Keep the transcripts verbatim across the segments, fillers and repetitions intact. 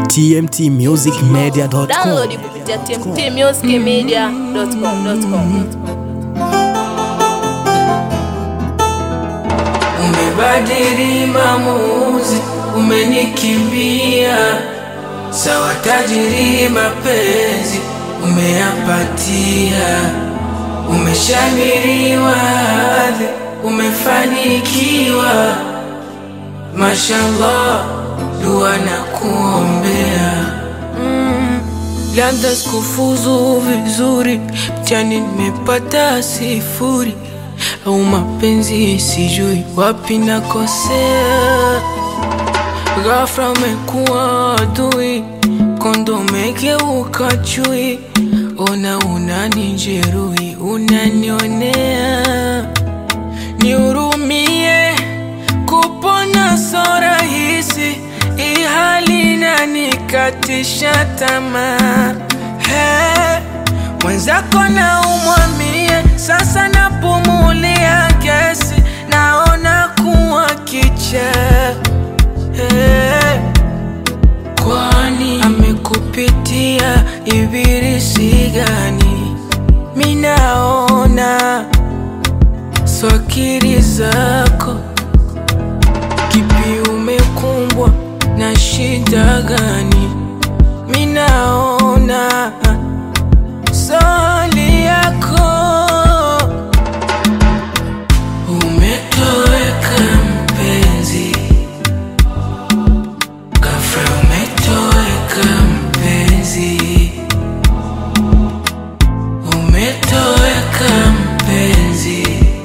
t m t music media dot com. Download kupitia t m t music media dot com. Umebadili maamuzi, umenikimbia. Sawa tajiri mapenzi umeyapatia. Umeshamiriwa, umefanikiwa. Mashallah, dua na kuombea. mm. Labda sikufuzu vizuri, mtihani nimepata sifuri. Au mapenzi sijui wapi nakosea. Ghafla umekuwa adui, kondo umegeuka chui. Ona unanijeruhi, unanionea. Nihurumie, kupona so rahisi. Hii hali inanikatisha tamaa. Hey, mwenzako na umwambie, sasa napumulia gesi. Naona kuwa kicha. Hey, kwani amekupitia ibilisi gani? Minaona swakiri zako. Kipi umekumbwa na shida gani? Minaona swali yako. Umetoweka mpenzi, ghafla umetoweka mpenzi. Umetoweka mpenzi,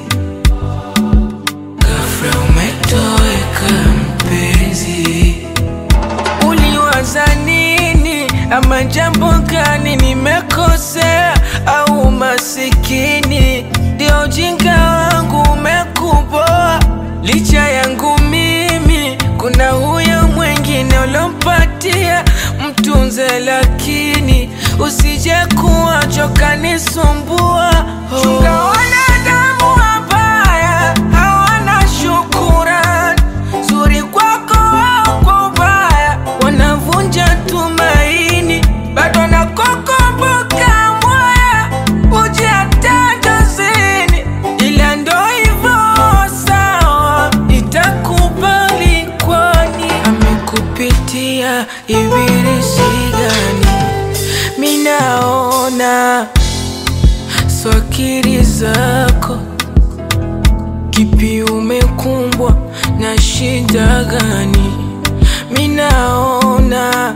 ghafla umetoweka mpenzi. Uliwaza nini? Ama jambo gani nimekosea? Au masikini ndio ujinga wangu umekuboa? Licha yangu mimi, kuna huyo mwingine ulompatia. Mtunze lakini usije kuwa choka nisumbua. oh. Chunga wanadamu wabaya, hawana shukurani. Zuri kwako au kwa ubaya, wanavunja tumaini. Bado nakukumbuka moya, uje hata kazini. Ila ndo hivyo sawa, nitakubali kwani amekupitia ibilisi gani? Minaona swakiri zako. Kipi umekumbwa na shida gani? Minaona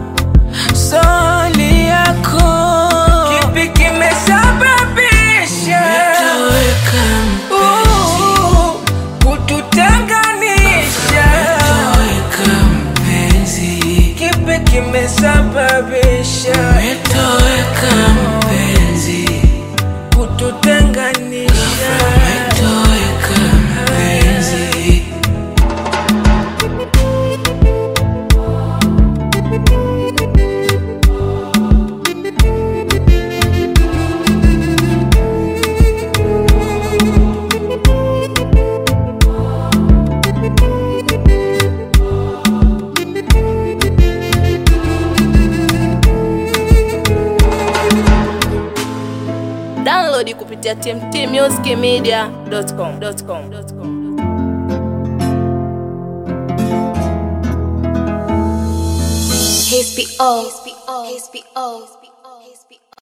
swali yako. Kipi kimesababisha umetoweka mpenzi, kututenganisha? Umetoweka mpenzi. Kipi kimesababisha umetoweka mpenzi, kututenganisha? Umetoweka mpenzi. Download kupitia t m t music media dot com. H B O, H B O, H B O.